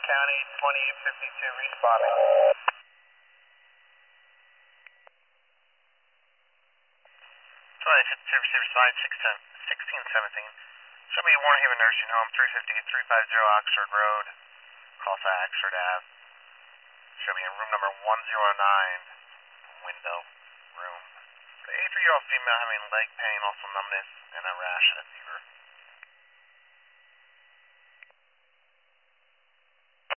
County 2852 responding. Sorry, 52 receiver side 1617. Show me Warren Haven Nursing Home, 350 Oxford Road. Call sign Oxford Ave. Show me in room number 109, window room. The 83-year-old female having leg pain, also numbness, and a rash and a fever.